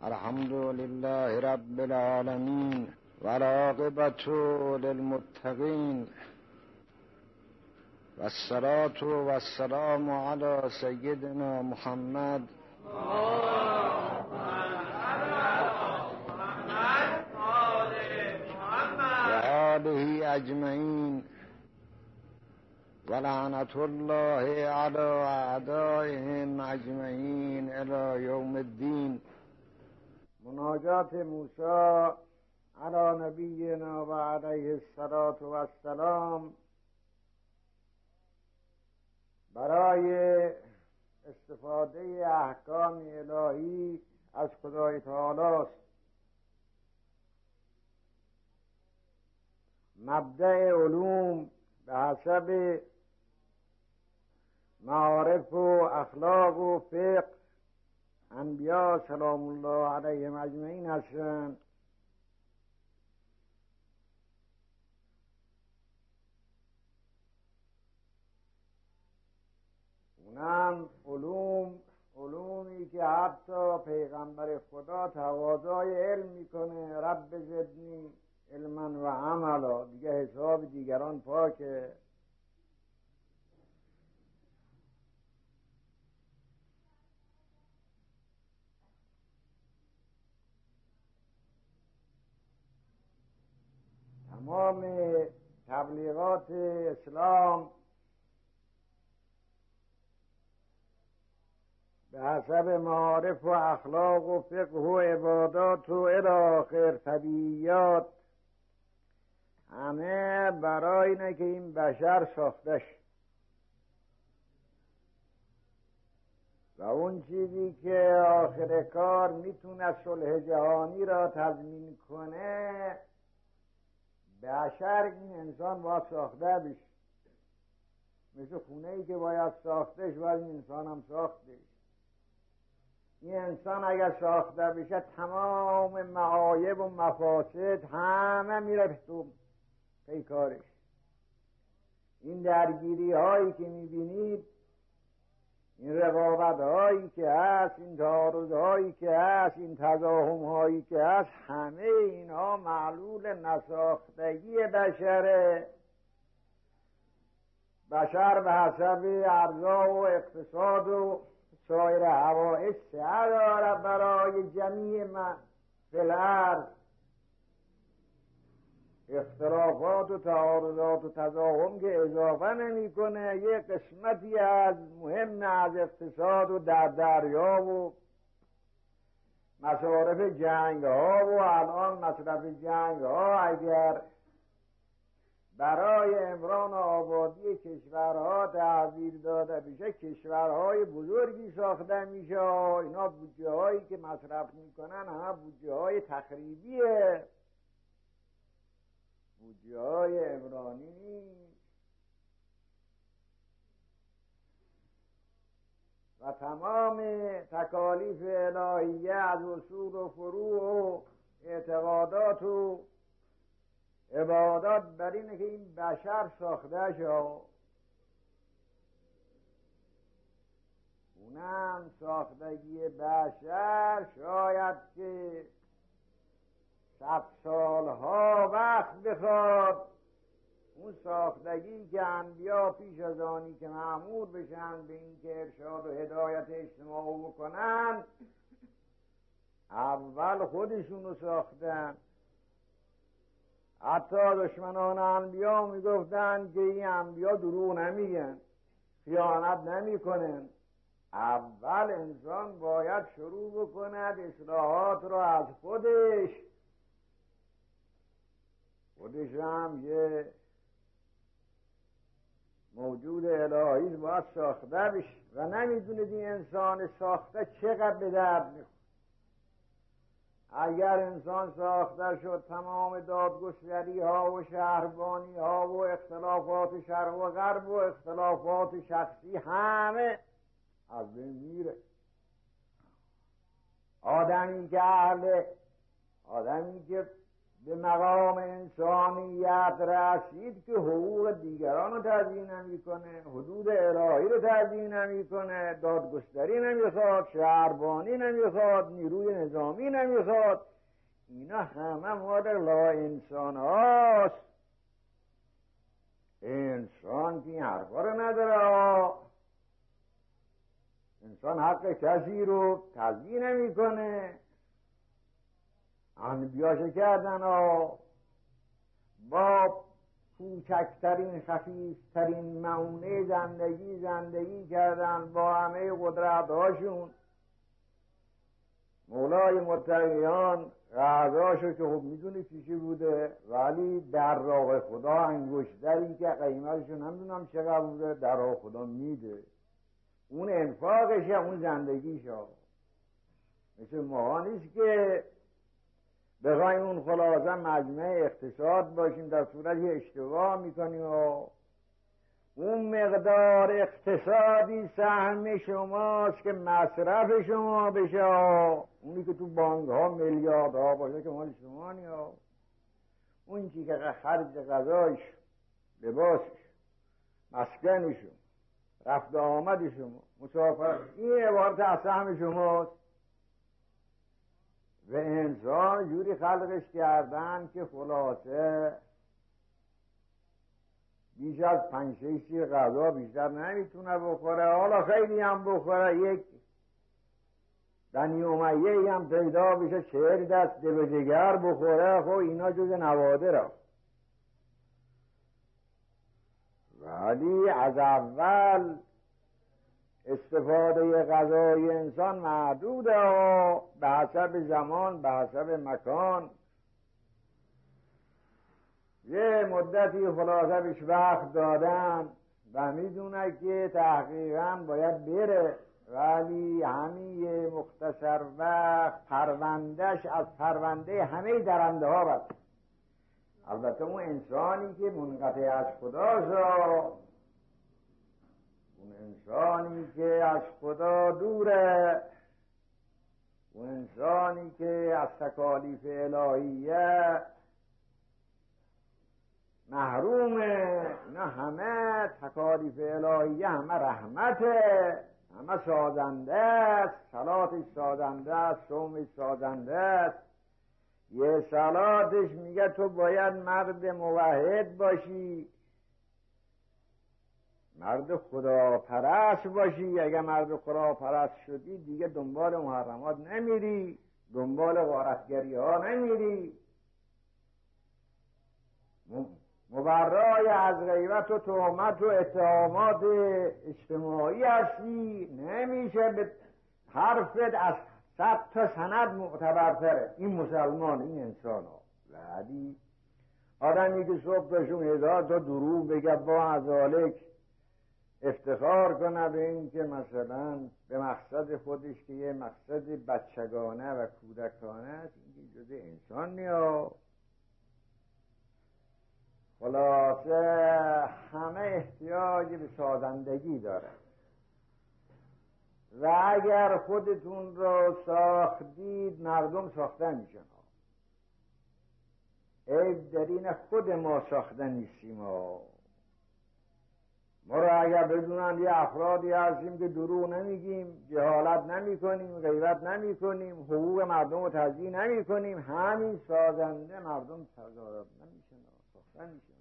الحمد لله رب العالمين والعاقبة للمتقين والصلاة والسلام على سيدنا محمد وآله أجمعين ولعنة الله على أعدائهم أجمعين إلى يوم الدين. مناجات موسی علی نبینا و علیه الصلاة والسلام برای استفاده احکام الهی از خدای تعالی است. مبدأ علوم به حسب معارف و اخلاق و فقه انبیا سلام الله علیهم اجمعین هستند. اونم علومی که حتی پیغمبر خدا تقاضای علم میکنه، رب زدنی علما و عملا، دیگه حساب دیگران پاکه. تمام تبلیغات اسلام به حسب معارف و اخلاق و فقه و عبادات و الی آخر طبیعیات همه برای اینه که این بشر ساختش و اون چیزی که آخر کار میتونه صلح جهانی را تضمین کنه، بشر این انسان باید ساخته بشه. مثل خونه ای که باید ساختش باید این انسان هم ساخته. این انسان اگر ساخته بشه تمام معایب و مفاسد همه میره تو پیکارش. این درگیری هایی که میبینید، این رقابت هایی که هست، این تعارض هایی که هست، این تضاهم هایی که هست، همه اینها معلول نساختگی بشره. بشر به حسب ارزاق و اقتصاد و سایر حوائج سعی داره برای جمیع من فی الارض. اختلافات و تعارضات و تضاهم که اضافه نمیکنه، یه قسمتی از مهم از اقتصاد و در دریا و مصارف جنگ ها و الان مصرف جنگ ها اگر برای امران و آبادی کشورها تحویل داده بشه، کشورهای بزرگی ساخته میشه. اینا بودجه هایی که مصرف میکنن همه بودجه های تخریبیه، بودجه های عمرانی نیست. و تمام تکالیف الهیه از اصول و فروع و اعتقادات و عبادات بر اینه که این بشر ساخته شد. اونم ساختگی بشر شاید که 100 سالها وقت بخواد. اون ساختگی که انبیا پیش از آنی که مأمور بشن به این که ارشاد و هدایت اجتماع بکنن، اول خودشونو ساختن. حتی دشمنان انبیا میگفتن که این انبیا دروغ نمیگن، خیانت نمیکنن. اول انسان باید شروع بکند اصلاحات را از خودش هم یه موجود الهی باید ساخته بشه و نمیدونید این انسان ساخته چقدر به درد میخوره. اگر انسان ساخته شد تمام دادگستری ها و شهربانی ها و اختلافات شرق و غرب و اختلافات شخصی همه از بین میره. آدمی که به مقام انسانیت رسید که حقوق دیگران رو تضییع نمی‌کنه، حدود الهی رو تضییع نمی‌کنه، دادگستری نمیخواد، شهربانی نمیخواد، نیروی نظامی نمیخواد. اینا همه مال لا انسان هاست. انسان که این حرفا رو نداره. انسان حق کسی رو تضییع نمی‌کنه. انبیاء کردن با کوچکترین خفیفترین معونه زندگی کردن با همه قدرت هاشون. مولای متقیان غذاشو که خب میدونی چی بوده، ولی در راه خدا انگشتری که قیمتشو نمیدونم چقدر بوده در راه خدا میده. اون انفاقشه، اون زندگیشه. مثل ما نیست که بخوایم اون خلاصه مجمع اقتصاد باشیم، در صورت اشتباه میکنیم و اون مقدار اقتصادی سهم شماست که مصرف شما بشه. اونی که تو بانک ها میلیارد ها باشه که مال شما نیا. اون چی که خرج غذایش، لباسش، مسکنش، رفت آمد شما، مسافر، این عبارت از سهم شماست. و انسان جوری خلقش کردن که خلاصه بیش از 5-6 غذا بیشتر نمیتونه بخوره. حالا خیلی هم بخوره، یک دنی امیه‌ای هم پیدا بشه 40 دست دل جگر بخوره، خب اینا جز نوادر. ولی از اول استفاده غذای انسان محدوده و به حسب زمان، به حسب مکان. یه مدتی خلاصه بهش وقت دادن و میدونه که تحقیقا باید بره، ولی همین مختصر وقت پروندهش از پرونده همه درنده ها بست. البته اون انسانی که منقطع از خداست، اون انسانی که از خدا دوره، اون انسانی که از تکالیف الهیه محرومه، نه همه تکالیف الهیه، همه رحمته، همه سازنده است. صلاتش سازنده است، صومش سازنده است. یه صلاتش میگه تو باید مرد موحد باشی، مرد خدا پرست باشی. اگه مرد خدا پرست شدی دیگه دنبال محرمات نمیری، دنبال غارتگری ها نمیری، مبرای از غیبت و تهمت و اتهامات اجتماعی هستی. نمیشه به حرفت از 100 تا سند معتبرتره. این مسلمان، این انسان ها. ولی آدمی که صبح بهشون 1000 تا دروغ بگه، با ازالک افتخار کنه به این که مثلا به مقصد خودش که یه مقصد بچگانه و کودکانه است، این جز انسان نیا. خلاصه همه احتیاج به سازندگی داره و اگر خودتون رو ساختید مردم ساخته میشن. عیب در این خود ما ساخته نیستیم. ما رو اگر بدونن یه افرادی هستیم که دروغ نمیگیم، جهالت نمی کنیم، غیبت نمی کنیم، حقوق مردم رو تضییع نمی کنیم، همین سازنده مردم تضارب نمیشن، ساخته میشن.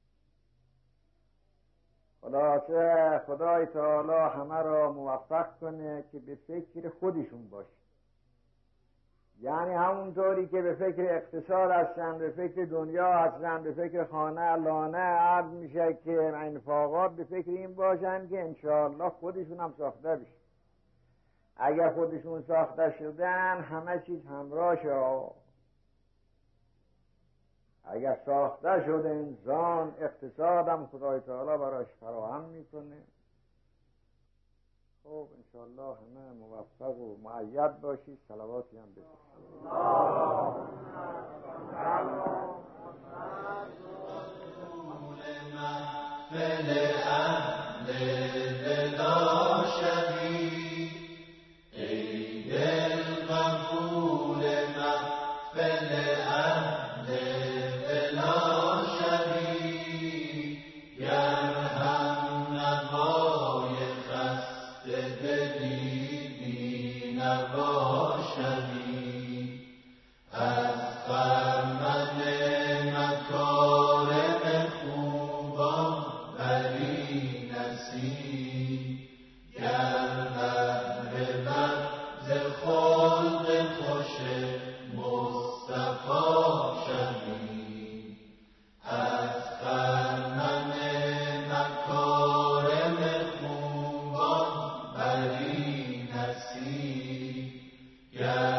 خلاصه خدای تعالی همه را موفق کنه که به فکر خودشون باشه. یعنی همونطوری که به فکر اقتصاد هستن، به فکر دنیا هستن، به فکر خانه لانه، عرض میشه که انفاقات به فکر این باشن که انشاءالله خودشون هم ساخته بشه. اگر خودشون ساخته شدن همه چیز همراهشه. اگر ساخته شد انسان، اقتصاد هم خدای تعالی براش فراهم میکنه. خب انشاءالله همه موفق و مؤید باشید. صلواتی هم بفرستید. ای دل قبول محفل اهل گر